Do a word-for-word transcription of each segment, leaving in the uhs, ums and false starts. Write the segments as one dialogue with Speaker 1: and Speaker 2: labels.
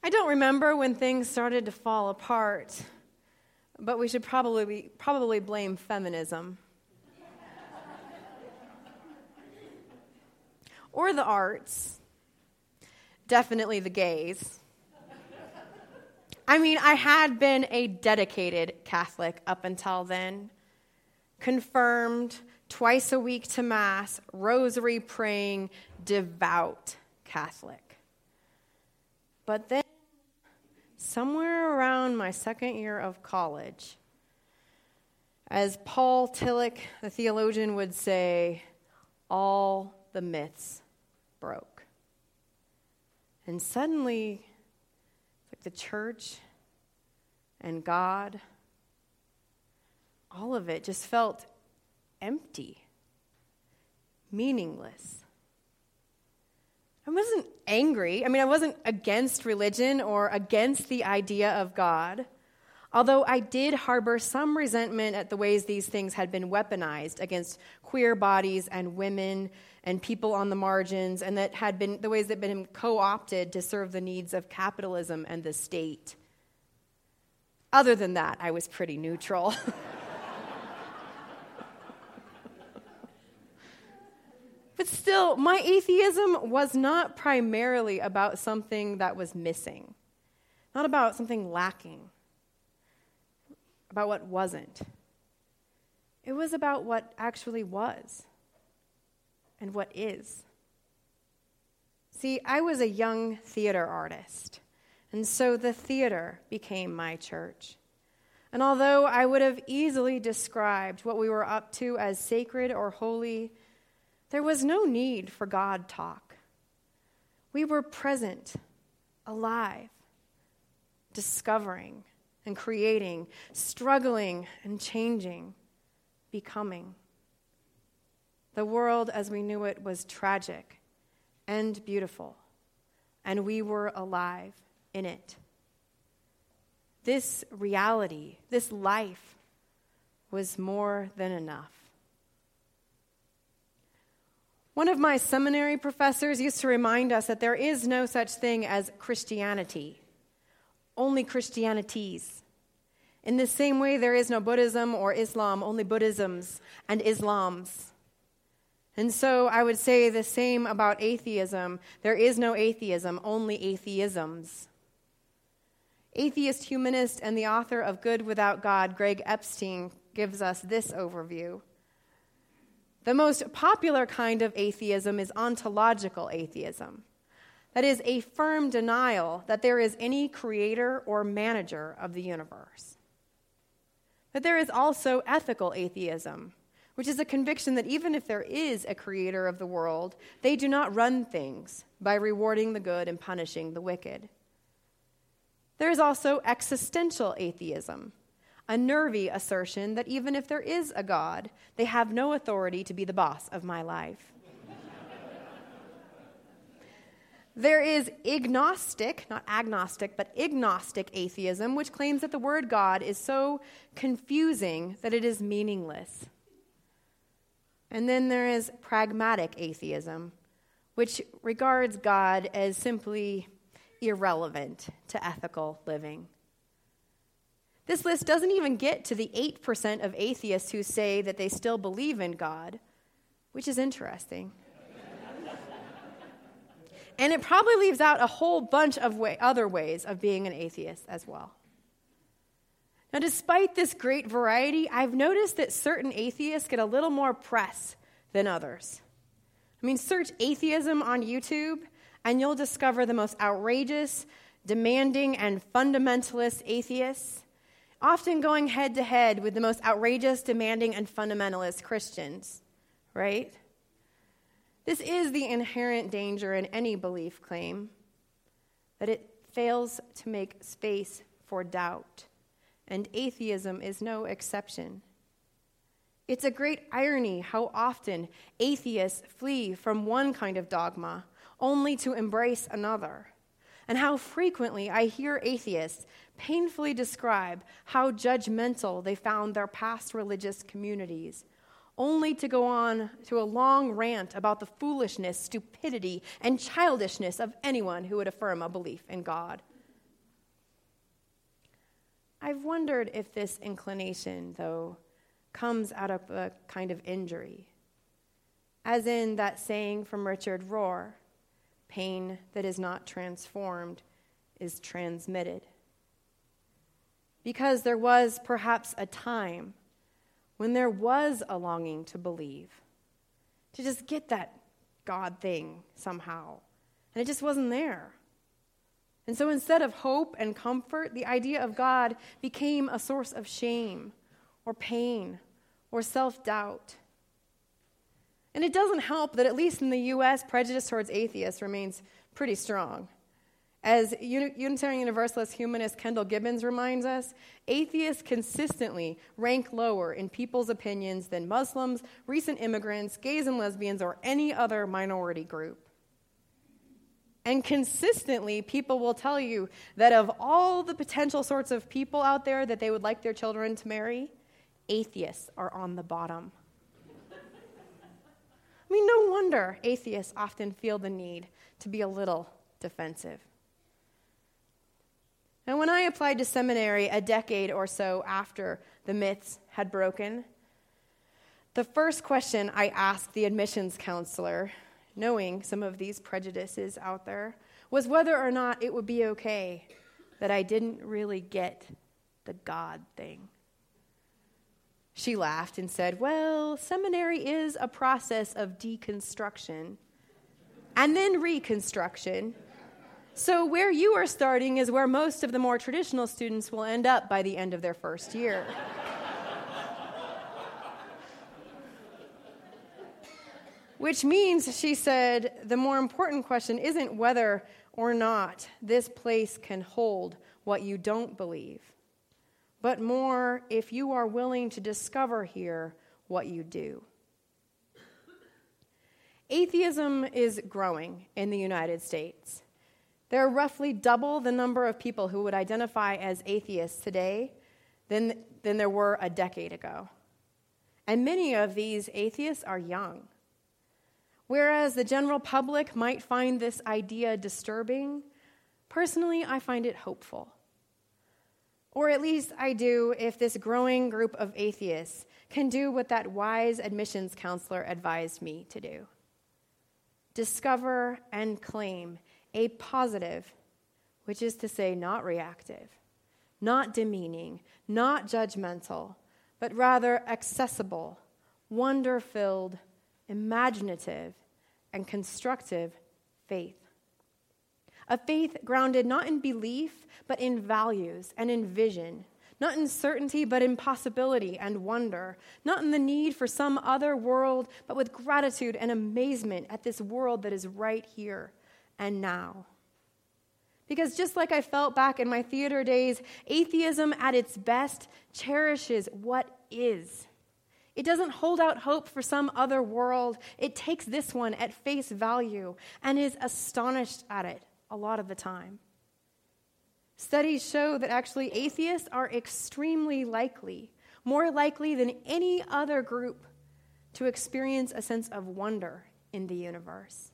Speaker 1: I don't remember when things started to fall apart, but we should probably probably blame feminism. Or the arts. Definitely the gays. I mean, I had been a dedicated Catholic up until then. Confirmed, twice a week to Mass, rosary praying, devout Catholic. But then, somewhere around my second year of college, as Paul Tillich, the theologian, would say, all the myths broke. And suddenly, like the church and God, all of it just felt empty, meaningless. I wasn't angry. I mean, I wasn't against religion or against the idea of God, although I did harbor some resentment at the ways these things had been weaponized against queer bodies and women and people on the margins, and that had been the ways that had been co-opted to serve the needs of capitalism and the state. Other than that, I was pretty neutral. But still, my atheism was not primarily about something that was missing, not about something lacking, about what wasn't. It was about what actually was and what is. See, I was a young theater artist, and so the theater became my church. And although I would have easily described what we were up to as sacred or holy, there was no need for God talk. We were present, alive, discovering and creating, struggling and changing, becoming. The world as we knew it was tragic and beautiful, and we were alive in it. This reality, this life, was more than enough. One of my seminary professors used to remind us that there is no such thing as Christianity, only Christianities. In the same way, there is no Buddhism or Islam, only Buddhisms and Islams. And so I would say the same about atheism. There is no atheism, only atheisms. Atheist humanist and the author of Good Without God, Greg Epstein, gives us this overview. The most popular kind of atheism is ontological atheism. That is a firm denial that there is any creator or manager of the universe. But there is also ethical atheism, which is a conviction that even if there is a creator of the world, they do not run things by rewarding the good and punishing the wicked. There is also existential atheism, a nervy assertion that even if there is a God, they have no authority to be the boss of my life. There is agnostic, not agnostic, but agnostic atheism, which claims that the word God is so confusing that it is meaningless. And then there is pragmatic atheism, which regards God as simply irrelevant to ethical living. This list doesn't even get to the eight percent of atheists who say that they still believe in God, which is interesting. And it probably leaves out a whole bunch of way, other ways of being an atheist as well. Now, despite this great variety, I've noticed that certain atheists get a little more press than others. I mean, search atheism on YouTube, and you'll discover the most outrageous, demanding, and fundamentalist atheists, often going head-to-head with the most outrageous, demanding, and fundamentalist Christians, right? This is the inherent danger in any belief claim, that it fails to make space for doubt, and atheism is no exception. It's a great irony how often atheists flee from one kind of dogma only to embrace another, and how frequently I hear atheists painfully describe how judgmental they found their past religious communities, only to go on to a long rant about the foolishness, stupidity, and childishness of anyone who would affirm a belief in God. I've wondered if this inclination, though, comes out of a kind of injury, as in that saying from Richard Rohr, pain that is not transformed is transmitted. Because there was perhaps a time when there was a longing to believe, to just get that God thing somehow, and it just wasn't there. And so instead of hope and comfort, the idea of God became a source of shame or pain or self-doubt. And it doesn't help that at least in the U S, prejudice towards atheists remains pretty strong. As Unitarian Universalist humanist Kendall Gibbons reminds us, atheists consistently rank lower in people's opinions than Muslims, recent immigrants, gays and lesbians, or any other minority group. And consistently, people will tell you that of all the potential sorts of people out there that they would like their children to marry, atheists are on the bottom. I mean, no wonder atheists often feel the need to be a little defensive. And when I applied to seminary a decade or so after the myths had broken, the first question I asked the admissions counselor, knowing some of these prejudices out there, was whether or not it would be okay that I didn't really get the God thing. She laughed and said, well, seminary is a process of deconstruction and then reconstruction. So where you are starting is where most of the more traditional students will end up by the end of their first year. Which means, she said, the more important question isn't whether or not this place can hold what you don't believe, but more if you are willing to discover here what you do. Atheism is growing in the United States. There are roughly double the number of people who would identify as atheists today than, than there were a decade ago. And many of these atheists are young. Whereas the general public might find this idea disturbing, personally, I find it hopeful. Or at least I do if this growing group of atheists can do what that wise admissions counselor advised me to do. Discover and claim a positive, which is to say not reactive, not demeaning, not judgmental, but rather accessible, wonder-filled, imaginative, and constructive faith. A faith grounded not in belief, but in values and in vision, not in certainty, but in possibility and wonder, not in the need for some other world, but with gratitude and amazement at this world that is right here and now. Because just like I felt back in my theater days, atheism at its best cherishes what is. It doesn't hold out hope for some other world. It takes this one at face value and is astonished at it a lot of the time. Studies show that actually atheists are extremely likely, more likely than any other group, to experience a sense of wonder in the universe.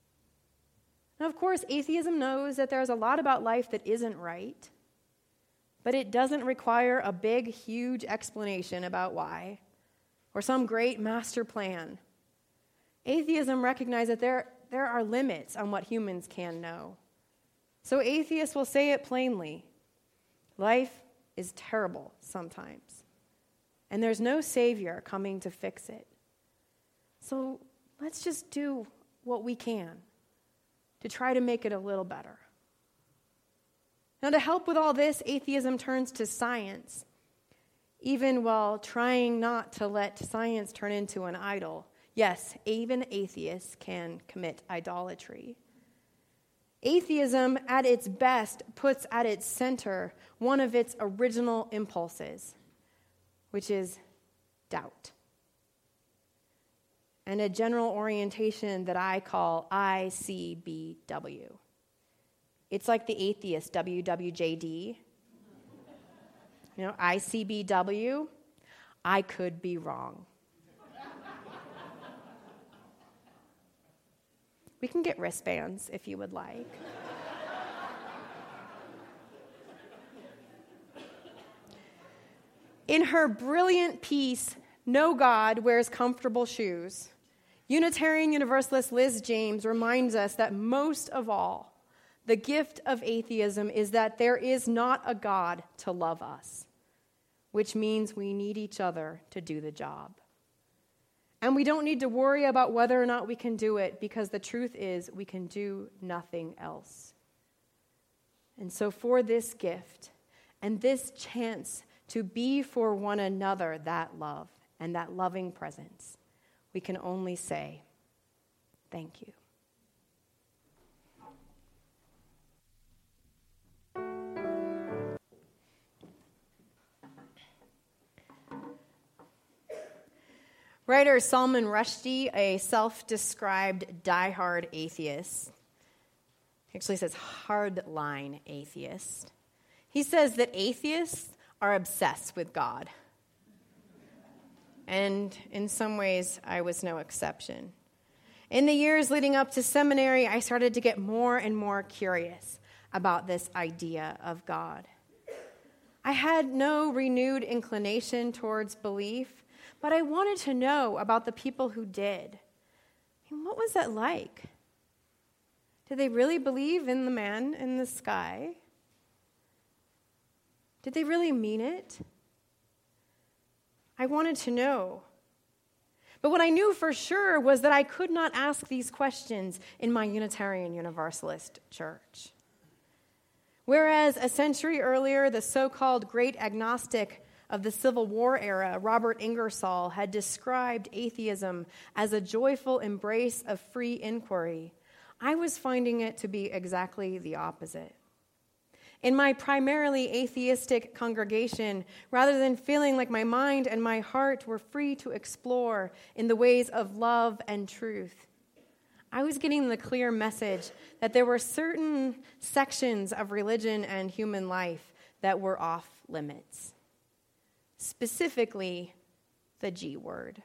Speaker 1: Now, of course, atheism knows that there's a lot about life that isn't right, but it doesn't require a big, huge explanation about why, or some great master plan. Atheism recognizes that there, there are limits on what humans can know. So atheists will say it plainly. Life is terrible sometimes, and there's no savior coming to fix it. So let's just do what we can to try to make it a little better. Now, to help with all this, atheism turns to science, even while trying not to let science turn into an idol. Yes, even atheists can commit idolatry. Atheism, at its best, puts at its center one of its original impulses, which is doubt. And a general orientation that I call I C B W. It's like the atheist W W J D. You know, I C B W, I could be wrong. We can get wristbands if you would like. In her brilliant piece, No God Wears Comfortable Shoes, Unitarian Universalist Liz James reminds us that most of all, the gift of atheism is that there is not a God to love us, which means we need each other to do the job. And we don't need to worry about whether or not we can do it, because the truth is we can do nothing else. And so for this gift and this chance to be for one another that love and that loving presence, we can only say, thank you. Writer Salman Rushdie, a self-described diehard atheist, actually says hardline atheist. He says that atheists are obsessed with God. And in some ways, I was no exception. In the years leading up to seminary, I started to get more and more curious about this idea of God. I had no renewed inclination towards belief, but I wanted to know about the people who did. I mean, what was that like? Did they really believe in the man in the sky? Did they really mean it? I wanted to know. But what I knew for sure was that I could not ask these questions in my Unitarian Universalist church. Whereas a century earlier, the so-called great agnostic of the Civil War era, Robert Ingersoll, had described atheism as a joyful embrace of free inquiry, I was finding it to be exactly the opposite. In my primarily atheistic congregation, rather than feeling like my mind and my heart were free to explore in the ways of love and truth, I was getting the clear message that there were certain sections of religion and human life that were off limits. Specifically, the G word.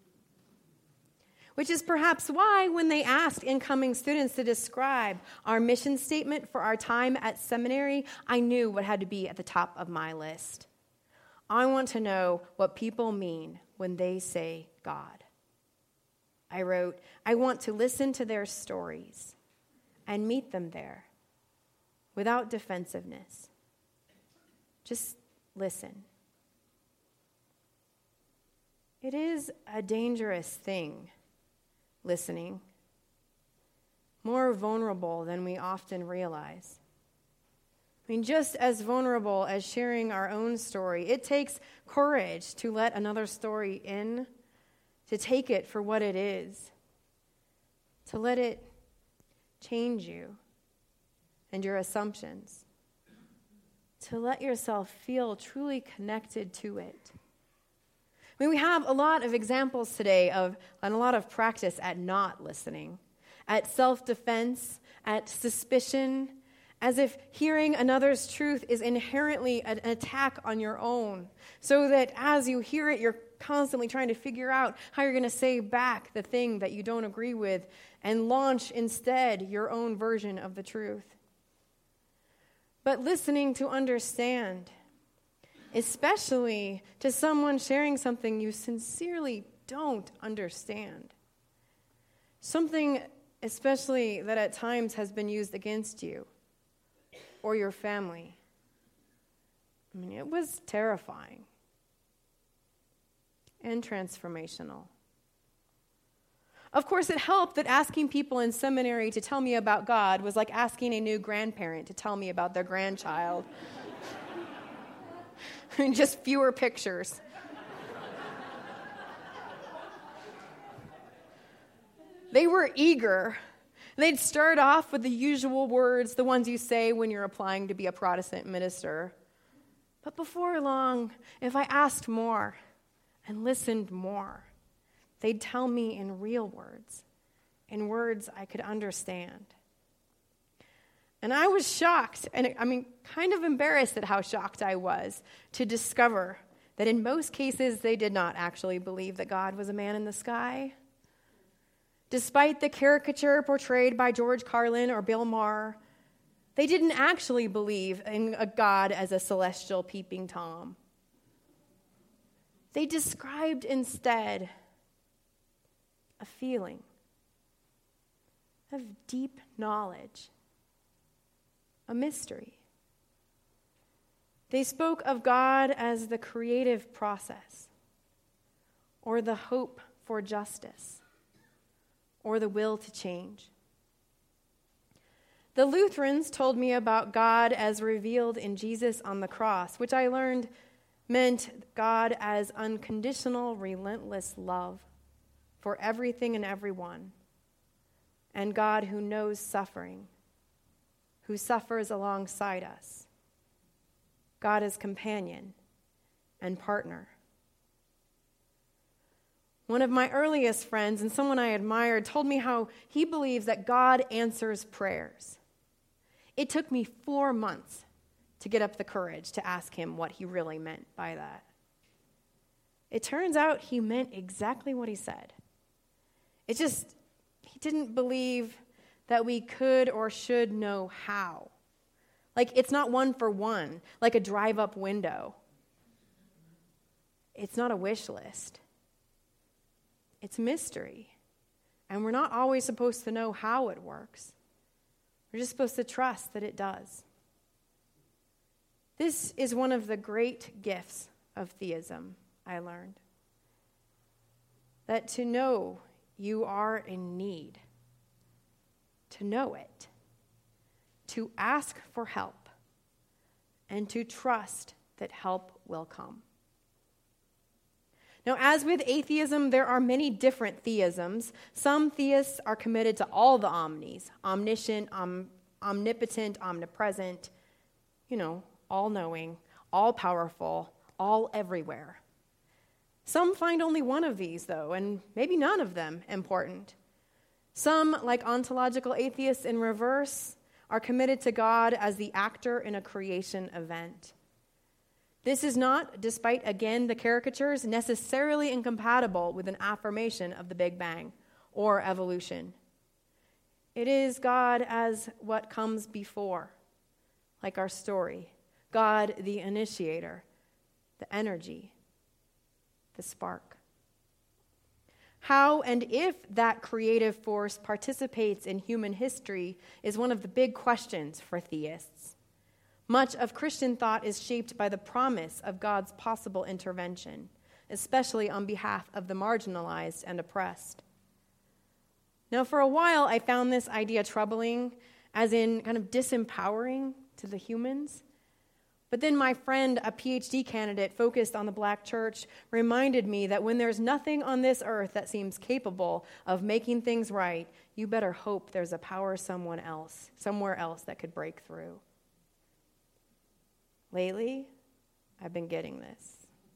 Speaker 1: Which is perhaps why when they asked incoming students to describe our mission statement for our time at seminary, I knew what had to be at the top of my list. I want to know what people mean when they say God. I wrote, I want to listen to their stories and meet them there without defensiveness. Just listen. It is a dangerous thing, listening, more vulnerable than we often realize. I mean, just as vulnerable as sharing our own story, it takes courage to let another story in, to take it for what it is, to let it change you and your assumptions, to let yourself feel truly connected to it. I mean, we have a lot of examples today of, and a lot of practice at not listening, at self-defense, at suspicion, as if hearing another's truth is inherently an attack on your own, so that as you hear it, you're constantly trying to figure out how you're going to say back the thing that you don't agree with and launch instead your own version of the truth. But listening to understand, especially to someone sharing something you sincerely don't understand. Something especially that at times has been used against you or your family. I mean, it was terrifying and transformational. Of course, it helped that asking people in seminary to tell me about God was like asking a new grandparent to tell me about their grandchild. Just fewer pictures. They were eager. They'd start off with the usual words, the ones you say when you're applying to be a Protestant minister. But before long, if I asked more and listened more, they'd tell me in real words, in words I could understand. And I was shocked, and I mean, kind of embarrassed at how shocked I was to discover that in most cases they did not actually believe that God was a man in the sky. Despite the caricature portrayed by George Carlin or Bill Maher, they didn't actually believe in a God as a celestial peeping Tom. They described instead a feeling of deep knowledge, a mystery. They spoke of God as the creative process, or the hope for justice, or the will to change. The Lutherans told me about God as revealed in Jesus on the cross, which I learned meant God as unconditional, relentless love for everything and everyone, and God who knows suffering, who suffers alongside us. God as companion and partner. One of my earliest friends and someone I admired told me how he believes that God answers prayers. It took me four months to get up the courage to ask him what he really meant by that. It turns out he meant exactly what he said. It just, he didn't believe that we could or should know how. Like, it's not one for one, like a drive-up window. It's not a wish list. It's mystery. And we're not always supposed to know how it works. We're just supposed to trust that it does. This is one of the great gifts of theism, I learned. That to know you are in need, to know it, to ask for help, and to trust that help will come. Now, as with atheism, there are many different theisms. Some theists are committed to all the omnis, omniscient, om- omnipotent, omnipresent, you know, all-knowing, all-powerful, all everywhere. Some find only one of these, though, and maybe none of them important. Some, like ontological atheists in reverse, are committed to God as the actor in a creation event. This is not, despite, again, the caricatures, necessarily incompatible with an affirmation of the Big Bang or evolution. It is God as what comes before, like our story. God, the initiator, the energy, the spark. How and if that creative force participates in human history is one of the big questions for theists. Much of Christian thought is shaped by the promise of God's possible intervention, especially on behalf of the marginalized and oppressed. Now, for a while, I found this idea troubling, as in kind of disempowering to the humans. But then my friend, a P H D candidate focused on the Black church, reminded me that when there's nothing on this earth that seems capable of making things right, you better hope there's a power someone else, somewhere else that could break through. Lately, I've been getting this.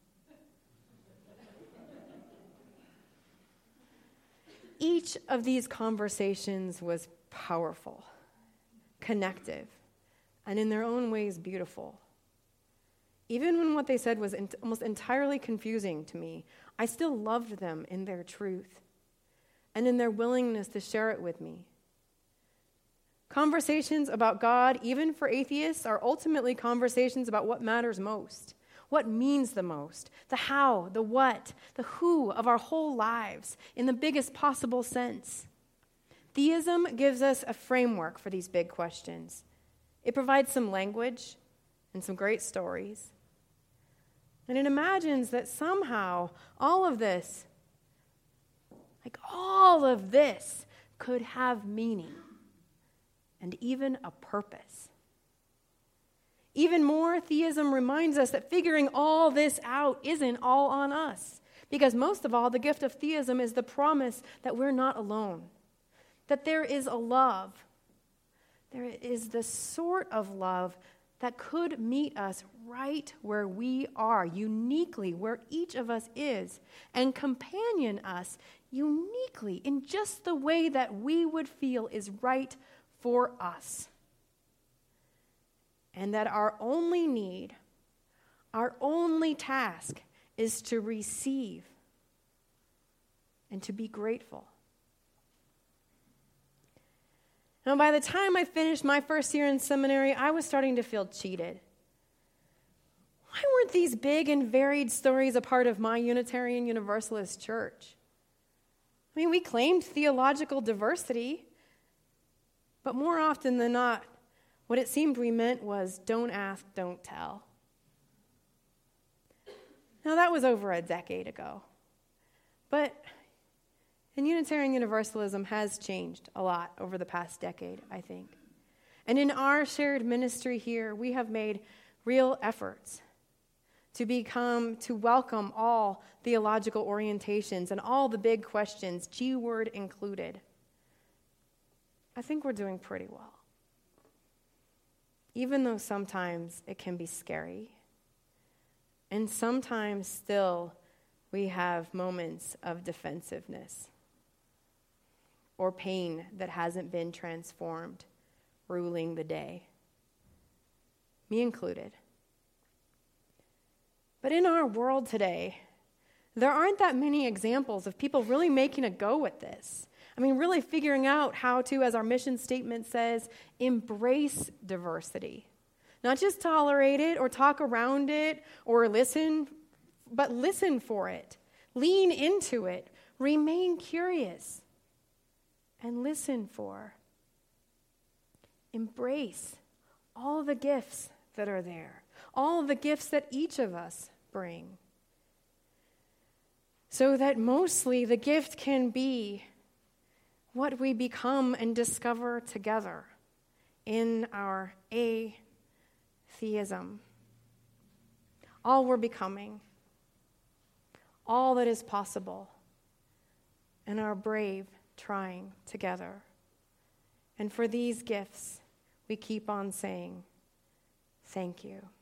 Speaker 1: Each of these conversations was powerful, connective, and in their own ways beautiful. Even when what they said was in- almost entirely confusing to me, I still loved them in their truth and in their willingness to share it with me. Conversations about God, even for atheists, are ultimately conversations about what matters most, what means the most, the how, the what, the who of our whole lives in the biggest possible sense. Theism gives us a framework for these big questions. It provides some language and some great stories. And it imagines that somehow all of this, like all of this, could have meaning and even a purpose. Even more, theism reminds us that figuring all this out isn't all on us. Because most of all, the gift of theism is the promise that we're not alone. That there is a love. There is the sort of love that could meet us right where we are, uniquely where each of us is, and companion us uniquely in just the way that we would feel is right for us. And that our only need, our only task is to receive and to be grateful. Now, by the time I finished my first year in seminary, I was starting to feel cheated. Why weren't these big and varied stories a part of my Unitarian Universalist church? I mean, we claimed theological diversity, but more often than not, what it seemed we meant was don't ask, don't tell. Now, that was over a decade ago. But and Unitarian Universalism has changed a lot over the past decade, I think. And in our shared ministry here, we have made real efforts to become, to welcome all theological orientations and all the big questions, G-word included. I think we're doing pretty well. Even though sometimes it can be scary. And sometimes still we have moments of defensiveness or pain that hasn't been transformed, ruling the day. Me included. But in our world today, there aren't that many examples of people really making a go at this. I mean, really figuring out how to, as our mission statement says, embrace diversity. Not just tolerate it or talk around it or listen, but listen for it. Lean into it. Remain curious. And listen for. Embrace all the gifts that are there. All the gifts that each of us bring. So that mostly the gift can be what we become and discover together in our atheism. All we're becoming. All that is possible. And our brave trying together. And for these gifts, we keep on saying, thank you.